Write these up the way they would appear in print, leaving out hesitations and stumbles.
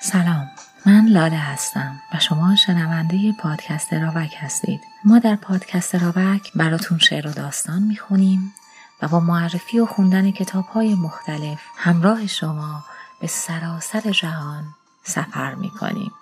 سلام، من لاله هستم و شما شنونده پادکست راوک هستید. ما در پادکست راوک براتون شعر و داستان میخونیم و با معرفی و خوندن کتاب‌های مختلف همراه شما به سراسر جهان سفر میکنیم.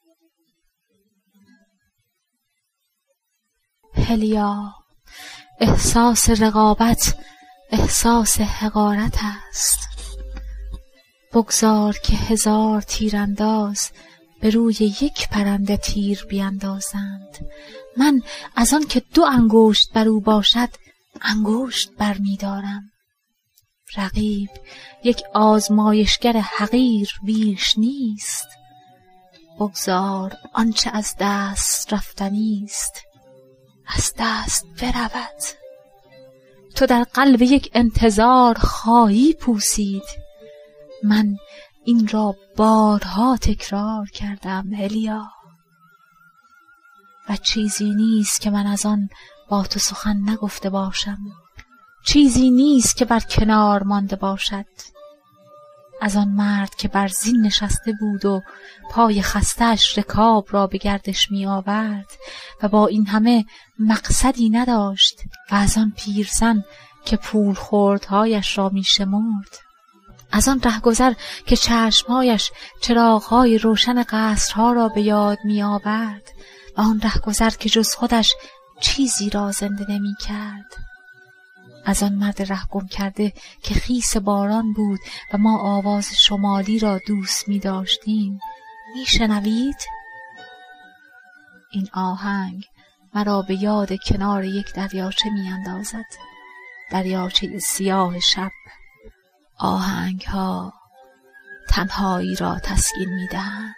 هلیا، احساس رقابت احساس حقارت است. بگذار که 1000 تیرانداز به روی یک پرنده تیر بیندازند. من از آن که 2 انگشت بر او باشد انگشت بر می دارم. رقیب یک آزمایشگر حقیر بیش نیست. بگذار آنچه از دست رفتنی است از دست برود. تو در قلب یک انتظار خواهی پوسید. من این را بارها تکرار کردم هلیا، و چیزی نیست که من از آن با تو سخن نگفته باشم. چیزی نیست که بر کنار مانده باشد. از آن مرد که بر زین نشسته بود و پای خسته‌اش رکاب را به گردش می آورد و با این همه مقصدی نداشت، و از آن پیرزن که پول خوردهایش را می شمرد. از آن رهگذر که چشمهایش چراغهای روشن قصرها را به یاد می آورد و آن رهگذر که جز خودش چیزی را زنده نمی کرد. از آن مرد رهگم کرده که خیس باران بود و ما آواز شمالی را دوست می داشتیم. می شنوید؟ این آهنگ مرا به یاد کنار یک دریاچه می اندازد. دریاچه سیاه شب. آهنگ ها تنهایی را تسکین می دهند،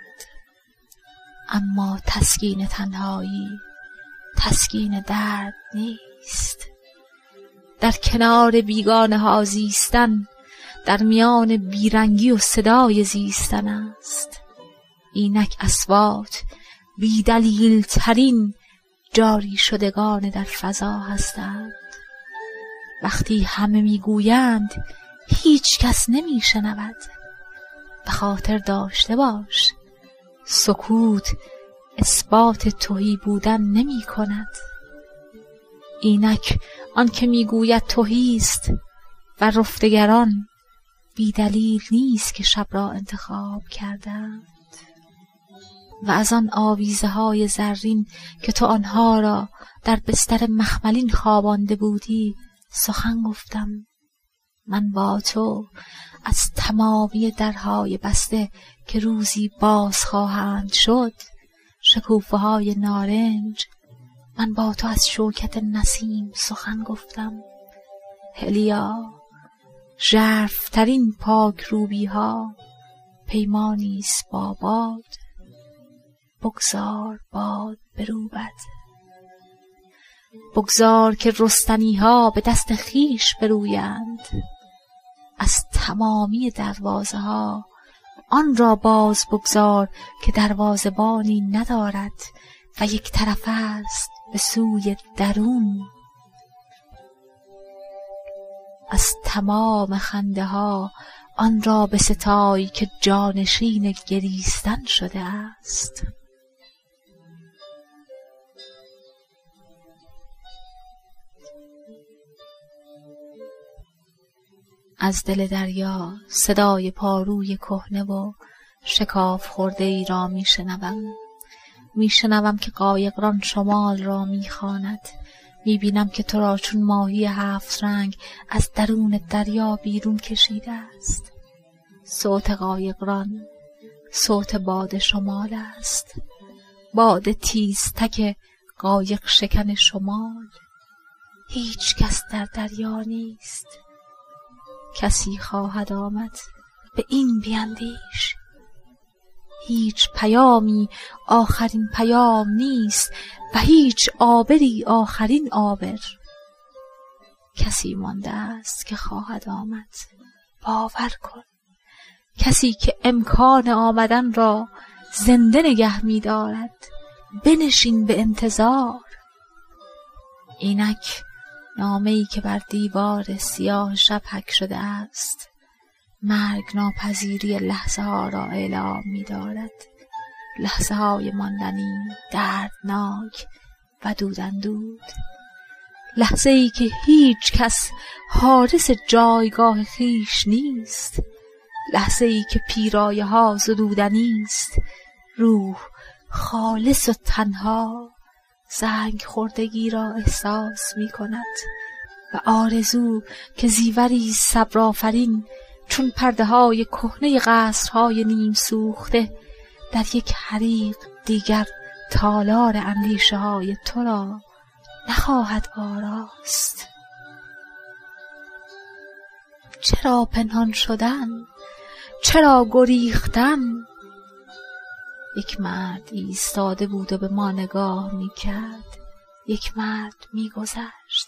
اما تسکین تنهایی تسکین درد نیست. در کنار بیگانه ها زیستن در میان بیرنگی و صدای زیستن است. اینک اصوات بی دلیل ترین جاری شدگان در فضا هستند. وقتی همه میگویند هیچ کس نمی شنود. به خاطر داشته باش سکوت اثبات تهی بودن نمی کند. اینک آن که می گوید تهی است و رفتگران بی دلیل نیست که شب را انتخاب کردند. و از آن آویزه های زرین که تو آنها را در بستر مخملین خوابانده بودی سخن گفتم. من با تو از تمامی درهای بسته که روزی باز خواهند شد، شکوفه های نارنج، من با تو از شوکت نسیم سخن گفتم. هلیا، ژرف‌ترین پاک روبی ها پیمانیست با باد. بگذار باد بروبد. بگذار که رستنی ها به دست خیش برویند. از تمامی دروازه ها آن را باز بگذار که دروازه‌بانی ندارد و یک طرف است به سوی درون. از تمام خنده ها آن را بستای که جانشین گریستن شده است. از دل دریا صدای پاروی کهنه و شکاف خورده ای را میشنوم که قایقران شمال را میخواند. میبینم که تو را چون ماهی 7 رنگ از درون دریا بیرون کشیده است. صوت قایقران صوت باد شمال است. باد تیزتک قایق شکن شمال. هیچ کس در دریا نیست. کسی خواهد آمد به این بیندیش. هیچ پیامی آخرین پیام نیست و هیچ آبری آخرین آبر. کسی مانده است که خواهد آمد. باور کن. کسی که امکان آمدن را زنده نگه می دارد. بنشین به انتظار. اینک نامه‌ای که بر دیوار سیاه شب حک شده است. مرگ ناپذیری لحظه ها را اعلام می دارد. لحظه های ماندنی، دردناک و دودندود. لحظه ای که هیچ کس حارس جایگاه خیش نیست. لحظه ای که پیرایه ها زدودنی است. روح خالص و تنها زنگ خوردگی را احساس می کند و آرزو که زیوری صبرآفرین چون پرده های کهنه قصرهای نیم سوخته در یک حریق دیگر تالار اندیشه های تو را نخواهد آراست. چرا پنهان شدن؟ چرا گریختن؟ یک مرد ایستاده بود و به ما نگاه می کرد. یک مرد می گذشت.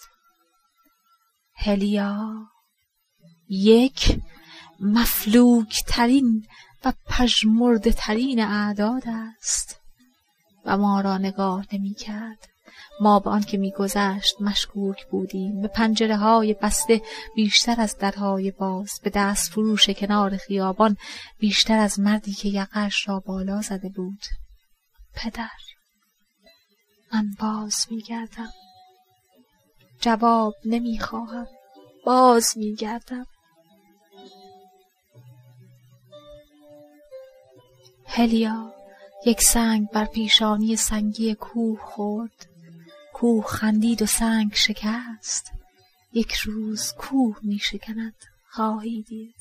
هلیا یک مفلوک ترین و پژمرده ترین اعداد است و ما را نگاه نمی کرد. ما به آن که می گذشت مشکوک بودیم. به پنجره های بسته بیشتر از درهای باز، به دست فروش کنار خیابان بیشتر از مردی که یقه‌اش را بالا زده بود. پدر، من باز می گردم. جواب نمی خواهم. باز می گردم. هلیا یک سنگ بر پیشانی سنگی کوه خورد. کوه خندید و سنگ شکست. یک روز کوه می شکند، خواهی دید.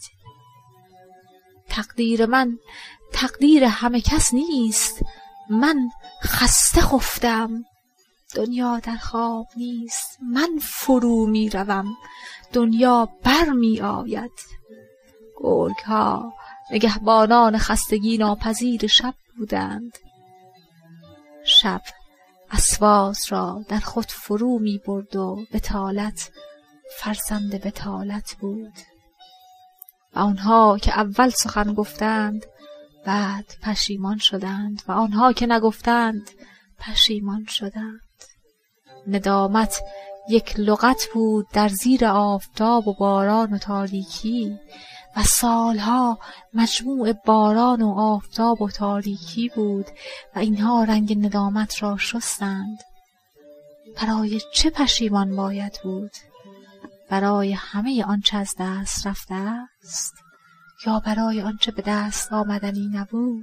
تقدیر من تقدیر همه کس نیست. من خسته خفتم. دنیا در خواب نیست. من فرو می روم. دنیا بر می آید. گرگ ها نگهبانان خستگی ناپذیر شب بودند. شب اسواس را در خود فرو می برد و بتالت فرزند بتالت بود. و آنها که اول سخن گفتند بعد پشیمان شدند و آنها که نگفتند پشیمان شدند. ندامت یک لغت بود در زیر آفتاب و باران و تاریکی و سالها مجموع باران و آفتاب و تاریکی بود و اینها رنگ ندامت را شستند. برای چه پشیمان باید بود؟ برای همه آنچه از دست رفته است یا برای آنچه به دست آمدنی نبود؟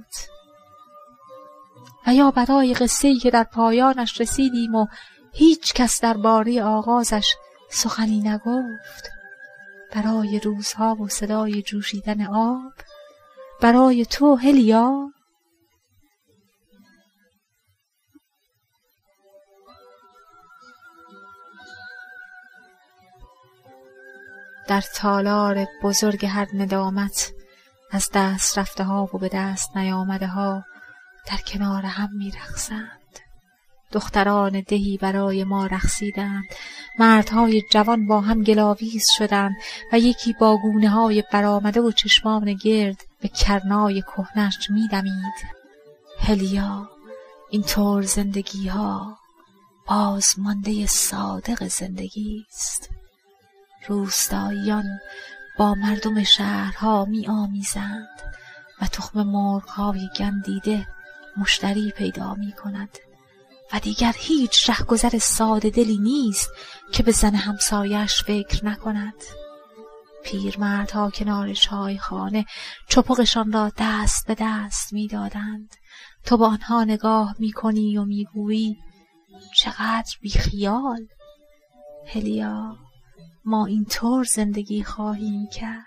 و یا برای قصه‌ای که در پایانش رسیدیم و هیچ کس درباره آغازش سخنی نگفت؟ برای روزها و صدای جوشیدن آب؟ برای تو هلیا؟ در تالار بزرگ هر ندامت از دست رفته ها و به دست نیامده ها در کنار هم می رقصند. دختران دهی برای ما رقصیدند. مردهای جوان با هم گلاویز شدند و یکی با گونه های برآمده و چشمان گرد به کرنای کهنش می دمید. هلیا، این طور زندگی ها بازمانده صادق زندگی است. روستاییان با مردم شهرها می آمیزند و تخم مرغ‌های گندیده مشتری پیدا می کند و دیگر هیچ رهگذر ساده دلی نیست که به زن همسایش فکر نکند. پیرمردها کنار چایخانه چپقشان را دست به دست می دادند. تو با آنها نگاه می کنی و می گویی چقدر بیخیال. هلیا، ما اینطور زندگی خواهیم کرد.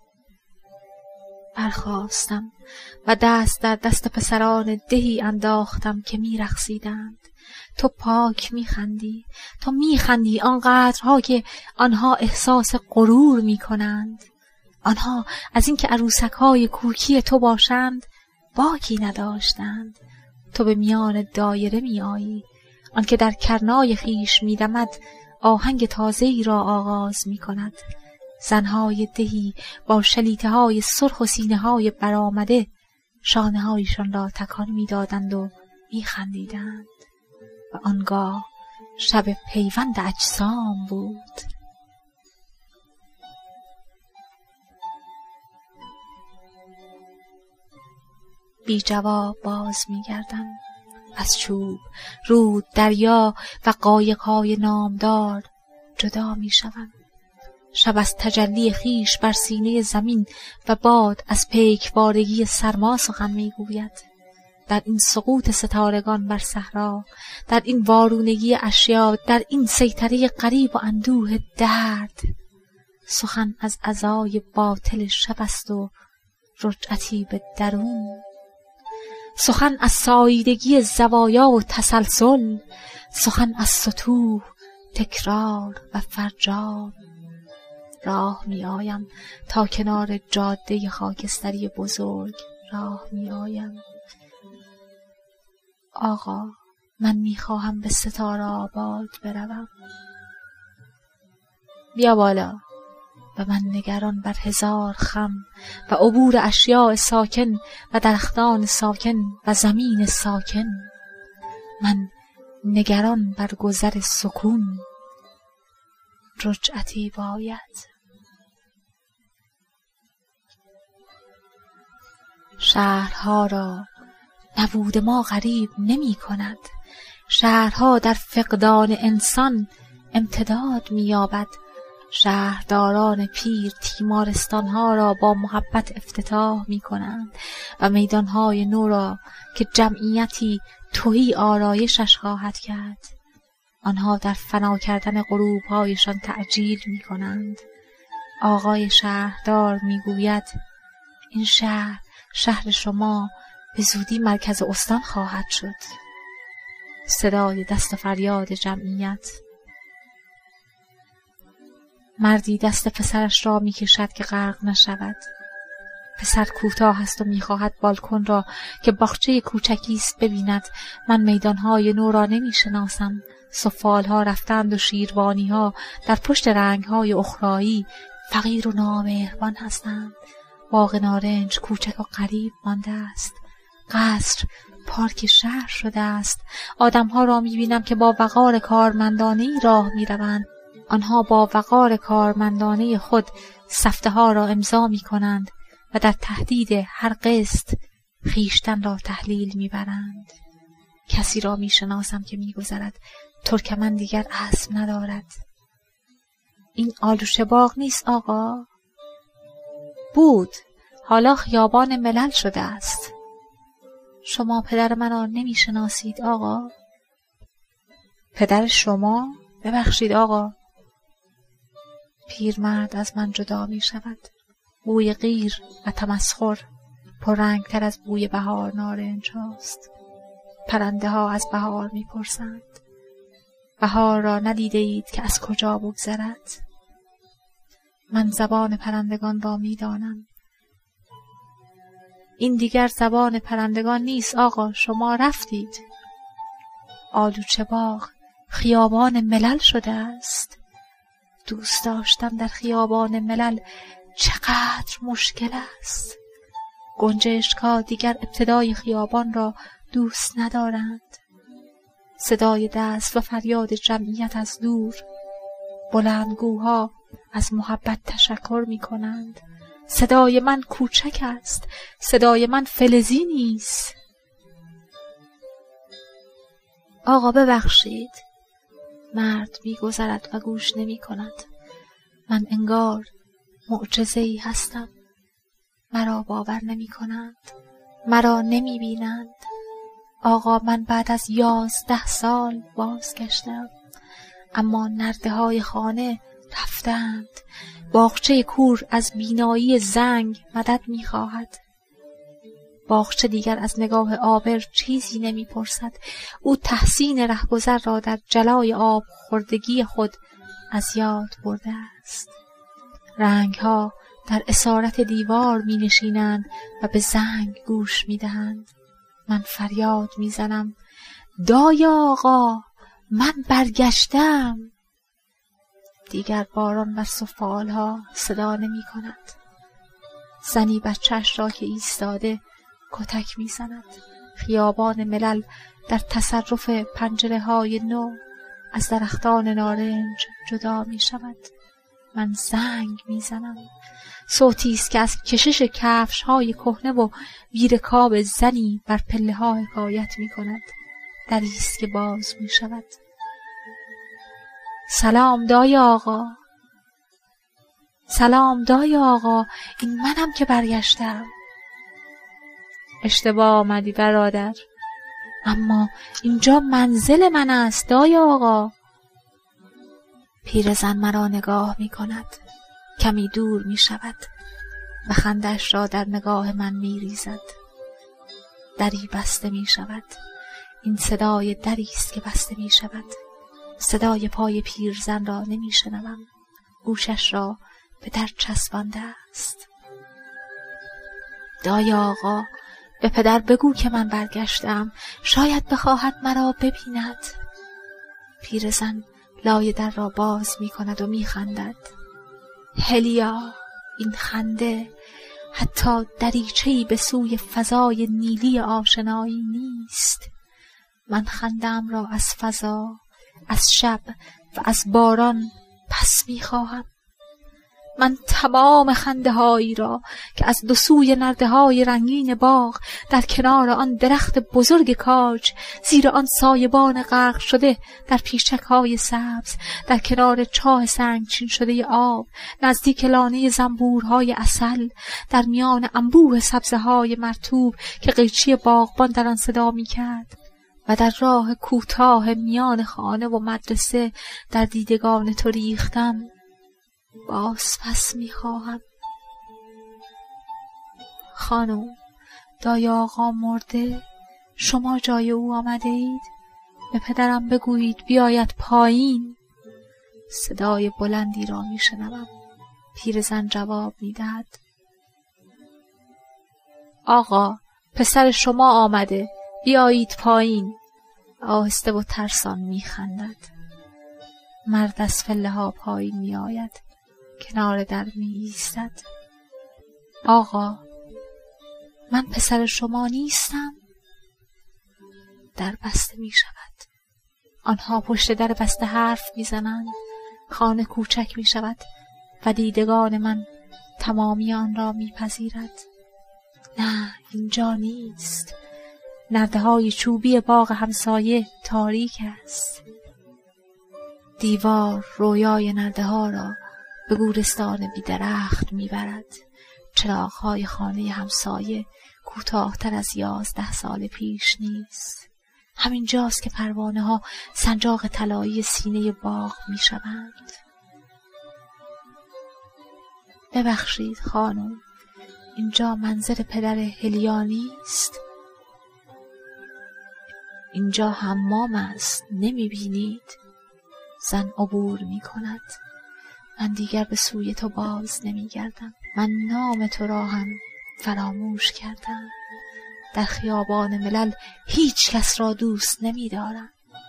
برخاستم و دست در دست پسران دهی انداختم که می رقصیدند. تو پاک می خندی. تو می خندی آنقدرها که آنها احساس غرور می کنند. آنها از اینکه عروسک های کوکی تو باشند باکی نداشتند. تو به میان دایره می آیی. آنکه در کرنای خیش می دمد آهنگ تازه‌ای را آغاز می کند. زنهای دهی با شلیته های سرخ و سینه های برآمده شانه هایشان را تکان می دادند و می خندیدند. و آنگاه شب پیوند اجسام بود. بی جواب باز می گردم. از چوب، رود، دریا و قایق‌های نامدار جدا می شوم. شب از تجلی خیش بر سینه زمین و باد از پیکوارگی سرما سخن می گوید. در این سقوط ستارگان بر صحرا، در این وارونگی اشیا، در این سیطره غریب و اندوه درد، سخن از عزای باطل شب است و رجعتی به درون. سخن از ساییدگی زوایا و تسلسل، سخن از سطوح، تکرار و فرجام. راه می آیم تا کنار جاده خاکستری بزرگ راه می آیم. آقا، من می خواهم به ستاره آباد بروم. بیا بالا. و من نگران بر هزار خم و عبور اشیاء ساکن و درختان ساکن و زمین ساکن. من نگران بر گذر سکون. رجعتی باید. شهرها را نبود ما غریب نمی کند. شهرها در فقدان انسان امتداد می یابد. شهرداران پیر تیمارستانها را با محبت افتتاح می کنند و میدانهای نو را که جمعیتی تهی آرایشش خواهد کرد، آنها در فنا کردن غروبهایشان تعجیل می کنند. آقای شهردار می گوید این شهر شما به زودی مرکز استان خواهد شد. صدای دست و فریاد جمعیت. مردی دست پسرش را می کشد که غرق نشود. پسر کوتاه است و می خواهد بالکن را که باغچه کوچکی است ببیند. من میدانهای نو را نمی شناسم. سفالها رفتند و شیروانیها در پشت رنگهای اخرایی فقیر و نامهربان هستند. باغ نارنج کوچک و غریب مانده است. قصر پارک شهر شده است. آدمها را می بینم که با وقار کارمندانه‌ای راه می روند. آنها با وقار کارمندانه خود سفته ها را امضا می کنند و در تهدید هر قسط خیشتن را تحلیل می برند. کسی را می شناسم که می گذرد. ترکمن دیگر اسب ندارد. این آلوشه باغ نیست آقا؟ بود، حالا خیابان ملل شده است. شما پدر من را نمی شناسید آقا؟ پدر شما؟ ببخشید آقا. پیرمرد از من جدا می شود. بوی غیر و تمسخر پررنگتر از بوی بهار نارنج هاست. پرنده ها از بهار می پرسند. بهار را ندیده اید که از کجا بگذرد؟ من زبان پرندگان را می دانم. این دیگر زبان پرندگان نیست آقا، شما رفتید. آلوچه باغ خیابان ملل شده است. دوست داشتن در خیابان ملل چقدر مشکل است. گنجشک‌ها دیگر ابتدای خیابان را دوست ندارند. صدای دست و فریاد جمعیت از دور. بلندگوها از محبت تشکر می کنند. صدای من کوچک است. صدای من فلزی نیست. آقا ببخشید. مرد می گذرد و گوش نمی کند. من انگار معجزه‌ای هستم. مرا باور نمی کنند. مرا نمی بینند. آقا من بعد از 11 سال بازگشتم. اما نرده های خانه رفتند. باغچه کور از بینایی زنگ مدد می خواهد. باغچه دیگر از نگاه آبر چیزی نمی پرسد. او تحسین رهگذر را در جلای آب خوردگی خود از یاد برده است. رنگها در اسارت دیوار می نشینند و به زنگ گوش می دهند. من فریاد می زنم دایا آقا من برگشتم. دیگر باران بر سفالها صدا نمی کند. زنی بچه‌اش را که ایستاده کتک می زند. خیابان ملل در تصرف پنجره های نو از درختان نارنج جدا می شود. من زنگ میزنم. صوتی است که از کشش کفش های کهنه و ویرکاب زنی بر پله ها حکایت می کند. دری است که باز می شود. سلام دای آقا. سلام دای آقا، این منم که برگشتم. اشتباه آمدی برادر، اما اینجا منزل من است دای آقا. پیرزن مرا نگاه می کند. کمی دور می شود و خندش را در نگاه من می ریزد. دری بسته می شود. این صدای دری است که بسته می شود. صدای پای پیرزن را نمی شنوم. گوشش را به در چسبانده است. دای آقا، به پدر بگو که من برگشتم، شاید بخواهد مرا ببیند. پیرزن لای در را باز می کند و می خندد. هلیا، این خنده حتی دریچه‌ای به سوی فضای نیلی آشنایی نیست. من خندم را از فضا، از شب و از باران پس می خواهم. من تمام خنده هایی را که از دو سوی نرده های رنگین باغ، در کنار آن درخت بزرگ کاج، زیر آن سایبان غرق شده در پیچک های سبز، در کنار چاه سنگچین شده آب، نزدیک لانه زنبورهای عسل، در میان انبوه سبزه های مرطوب که قیچی باغبان در آن صدا می کرد، و در راه کوتاه میان خانه و مدرسه در دیدگان تو ریختم، باز پس میخواهم. خانم، دای آقا مرده، شما جای او آمده اید؟ به پدرم بگویید بیاید پایین. صدای بلندی را میشنوم. پیرزن جواب میدهد. آقا، پسر شما آمده، بیایید پایین. آهسته و ترسان میخندد. مرد از پله ها پایین میآید. کنار در می ایستد. آقا، من پسر شما نیستم؟ در بسته می شود. آنها پشت در بسته حرف می زنند. خانه کوچک می شود و دیدگان من تمامی آن را می پذیرد. نه، اینجا نیست. نرده های چوبی باغ همسایه تاریک است. دیوار رویای نرده ها را به گورستان بی درخت میبرد. چراغ‌های خانه همسایه کوتاه‌تر از 11 سال پیش نیست. همین جاست که پروانه ها سنجاق طلایی سینه باغ میشوند. ببخشید خانم، اینجا منزل پدر هلیا نیست؟ اینجا حمام است، نمیبینید؟ زن عبور میکند. من دیگر به سوی تو باز نمیگردم. من نام تو را هم فراموش کردم. در خیابان ملل هیچ کس را دوست نمیدارم.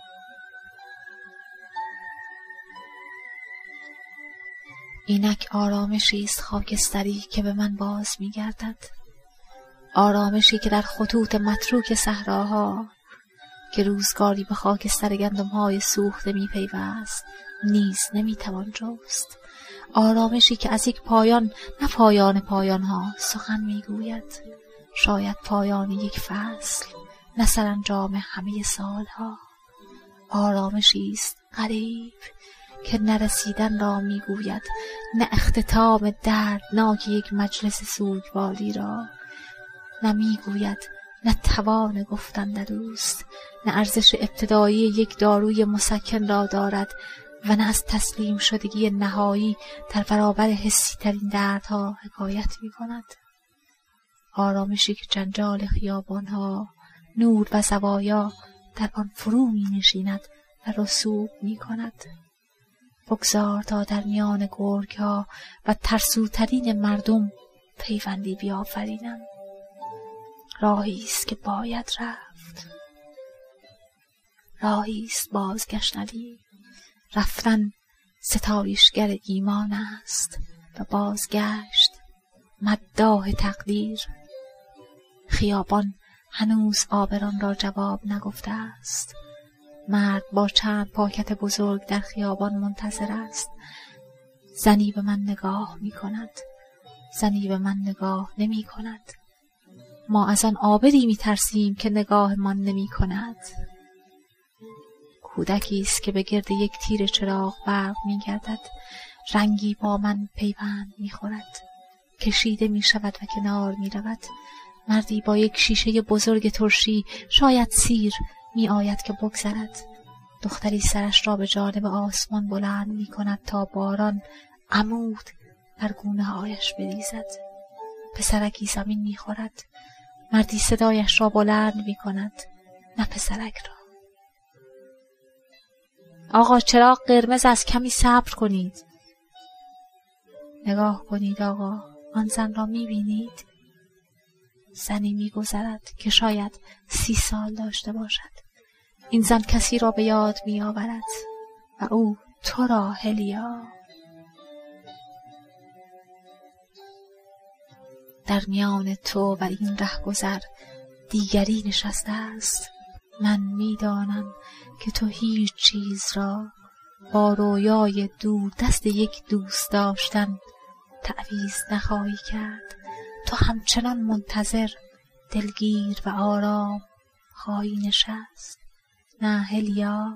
اینک آرامشی است خاکستری که به من باز میگردد. آرامشی که در خطوط متروک صحراها که روزگاری به خاکستر گندم‌های سوخته می‌پیوست نیز نمی‌توان جست. آرامشی که از یک پایان، نه پایان پایان‌ها، سخن می‌گوید. شاید پایان یک فصل، نه سرانجام همه سال‌ها. آرامشی است غریب که نرسیدن را می‌گوید، نه اختتام دردناک یک مجلس سوگواری را. نه می‌گوید، نه توان گفتن در اوست، نه ارزش ابتدایی یک داروی مسکن را دارد و نه از تسلیم شدگی نهایی در برابر حسی ترین دردها حکایت می کند. آرامشی که جنجال خیابانها، نور و زوایا در آن فرو می نشیند و رسوب می کند. بگذار تا در میان گرگها و ترسوترین مردم پیوندی بیافرینم. راهی است که باید رفت، راهی است بازگشتنی. رفتن ستایشگر ایمان است و بازگشت مداح تقدیر. خیابان هنوز آبران را جواب نگفته است. مرد با چند پاکت بزرگ در خیابان منتظر است. زنی به من نگاه می کند، زنی به من نگاه نمی کند. ما از آن عابری می ترسیم که نگاه من نمی کند. کودکی است که به گرد یک تیر چراغ برق می گردد، رنگی با من پیوند می خورد، کشیده می شود و کنار می رود. مردی با یک شیشه بزرگ ترشی، شاید سیر، می آید که بگذرد. دختری سرش را به جانب آسمان بلند می کند تا باران عمود بر گونه هایش بریزد. پسرکی زمین می خورد. مردی صدایش را بلند می کند، نه پسرک را. آقا چراغ قرمز است، کمی صبر کنید. نگاه کنید آقا، آن زن را می بینید؟ زنی می گذرد که شاید 30 سال داشته باشد. این زن کسی را به یاد می آورد و او تو را، هلیا. در میان تو و این رهگذر دیگری نشسته است. من می دانم که تو هیچ چیز را با رویای دور دست یک دوست داشتن تعویض نخواهی کرد. تو همچنان منتظر، دلگیر و آرام خواهی نشست. نه هلیا،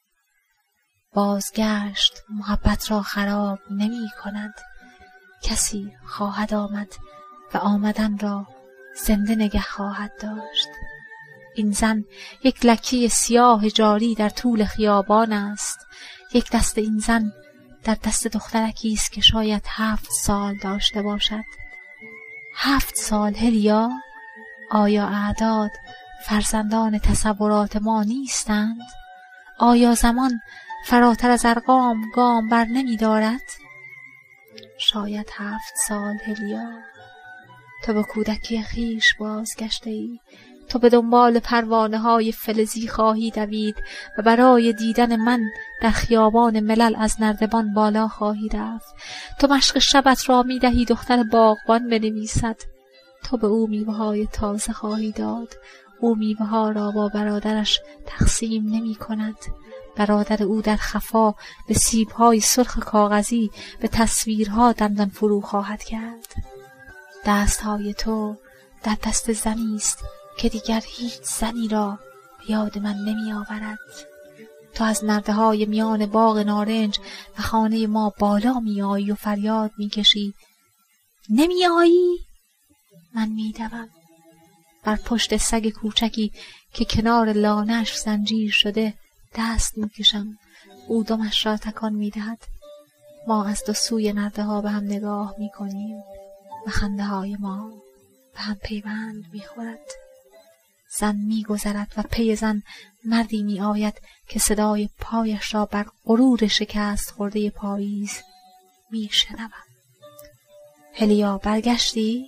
بازگشت محبت را خراب نمی کند. کسی خواهد آمد و آمدن را زنده نگه خواهد داشت. این زن یک لکه سیاه جاری در طول خیابان است. یک دست این زن در دست دخترکی است که شاید 7 سال داشته باشد. 7 سال هلیا؟ آیا اعداد فرزندان تصورات ما نیستند؟ آیا زمان فراتر از ارقام گام بر نمی دارد؟ شاید 7 سال هلیا. تو به کودکی خیش بازگشته ای. تو به دنبال پروانه های فلزی خواهی دوید و برای دیدن من در خیابان ملل از نردبان بالا خواهی رفت. تو مشق شبت را می دهی دختر باغبان بنویسد. تو به او میوه های تازه خواهی داد. او میوه ها را با برادرش تقسیم نمی کند. برادر او در خفا به سیب های سرخ کاغذی به تصویرها دندان فرو خواهد کرد. دست های تو در دست زنی است که دیگر هیچ زنی را یاد من نمی آورد. تو از نرده های میان باغ نارنج و خانه ما بالا می آیی و فریاد می کشی. نمی آیی؟ من می دوم. بر پشت سگ کوچکی که کنار لانش زنجیر شده دست می کشم. او دمش را تکان می دهد. ما از دو سوی نرده ها به هم نگاه می کنیم و خنده های ما به هم پیوند می خورد. زن می گذرد و پی زن مردی می آید که صدای پایش را بر غرور شکست خورده پاییز می شنوم. هلیا برگشتی؟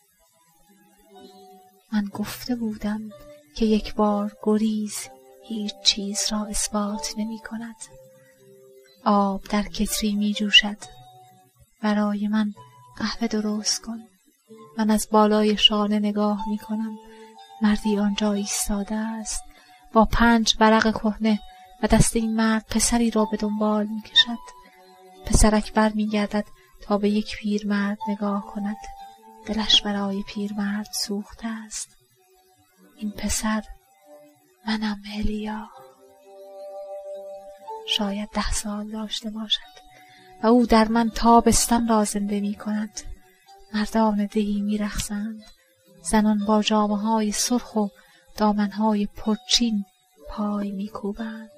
من گفته بودم که یک بار گریز هیچ چیز را اثبات نمی کند. آب در کتری می جوشد. برای من قهوه درست کن. من از بالای شانه نگاه می کنم. مردی آنجا ایستاده است با 5 ورق کهنه و دست این مرد پسری را به دنبال می کشد. پسرک بر می گردد تا به یک پیرمرد نگاه کند. دلش برای پیرمرد سوخته است. این پسر منم هلیا. شاید 10 سال داشته باشد و او در من تابستان را زنده می کند. مردان دهی می رقصند. زنان با جامه‌های سرخ و دامن‌های پرچین پای می کوبند.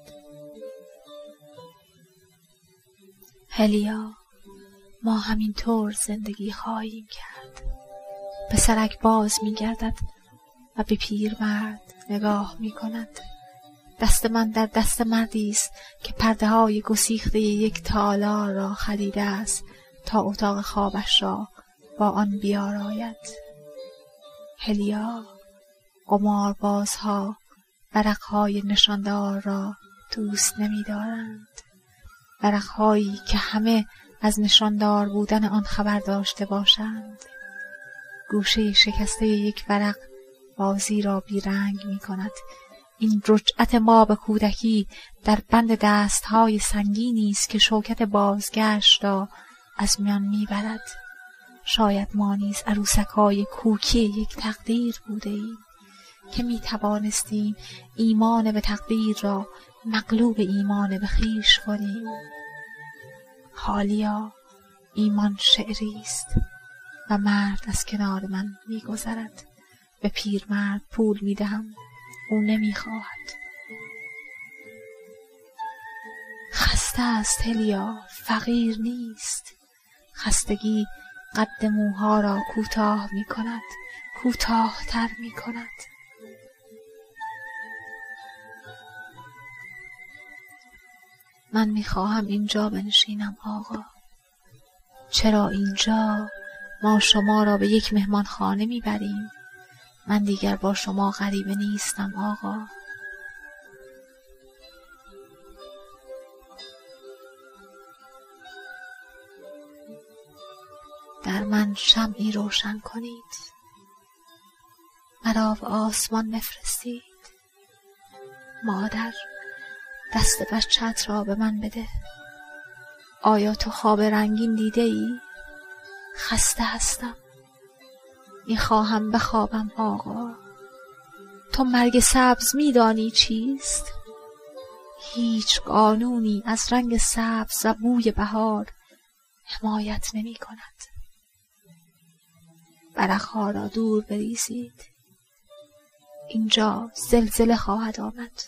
هلیا، ما همینطور زندگی خواهیم کرد. پسرک باز می گردد و به پیرمرد نگاه می کند. دست من در دست مردی است که پرده های گسیخته یک تالار را خریده است تا اتاق خوابش را با آن بیاراید. هلیا، قماربازها ورقهای نشاندار را دوست نمی دارند. ورقهایی که همه از نشاندار بودن آن خبر داشته باشند. گوشه شکسته یک ورق بازی را بیرنگ می کند. این رجعت ما به کودکی در بند دستهای سنگینی است که شوکت بازگشت را از میان میبرد. شاید ما نیز عروسک‌های کوکی یک تقدیر بوده ایم که میتوانستیم ایمان به تقدیر را مغلوب ایمان به خویش کنیم. حالیا ایمان شعری است و مرد از کنار من میگذرد. به پیرمرد پول میدهم، او نمیخواهد. خسته است هلیا، فقیر نیست. خستگی قد موها را کوتاه میکند، کوتاه‌تر میکند. من میخواهم اینجا بنشینم آقا. چرا اینجا؟ ما شما را به یک مهمانخانه میبریم. من دیگر با شما غریبه نیستم آقا. در من شمعی روشن کنید، مرا به آسمان بفرستید. مادر، دست بچه‌ت را به من بده. آیا تو خواب رنگین دیده ای؟ خسته هستم، میخواهم بخوابم آقا. تو مرگ سبز میدانی چیست؟ هیچ قانونی از رنگ سبز و بوی بهار حمایت نمی کند. برق‌ها را دور بریزید، اینجا زلزله خواهد آمد.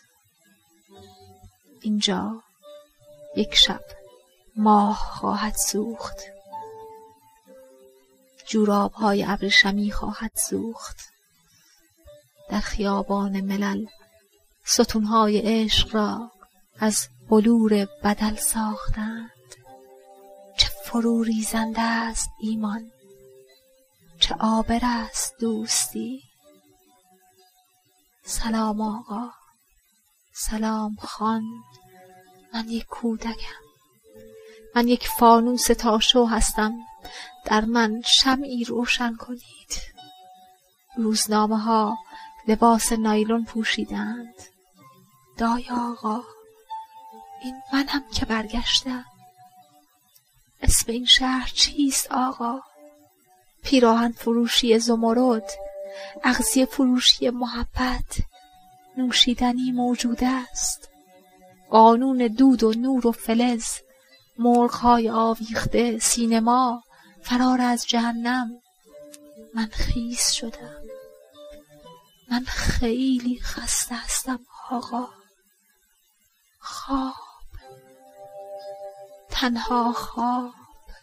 اینجا یک شب ماه خواهد سوخت، جوراب‌های ابریشمی خواهد سوخت. در خیابان ملل ستون‌های عشق را از بلور بدل ساختند. چه فرو ریزنده است ایمان، چه عابر است دوستی. سلام آقا، سلام خان. من یک کودکم، من یک فانوس تاشو هستم. در من شمعی روشن کنید. روزنامه ها لباس نایلون پوشیدند. دای آقا، این منم که برگشتم. اسم این شهر چیست آقا؟ پیراهن فروشی زمرد، اغذیه فروشی محبت، نوشیدنی موجود است. قانون دود و نور و فلز، مرغ‌های آویخته، سینما، فرار از جهنم. من خیس شدم، من خیلی خسته هستم آقا. خواب، تنها خواب.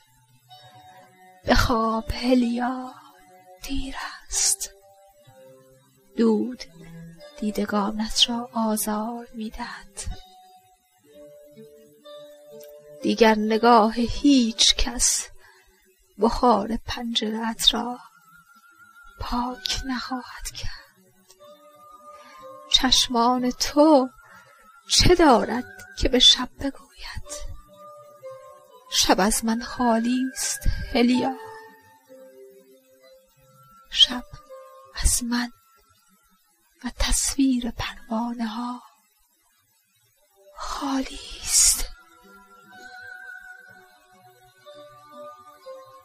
بخواب هلیا، دیر است. دود دیدگانت را آزار می‌دهد. دیگر نگاه هیچ کس بخار پنجره‌ات را پاک نخواهد کرد. چشمان تو چه دارد که به شب بگوید؟ شب از من خالی است هلیا. شب از من و تصویر پروانه ها خالی است.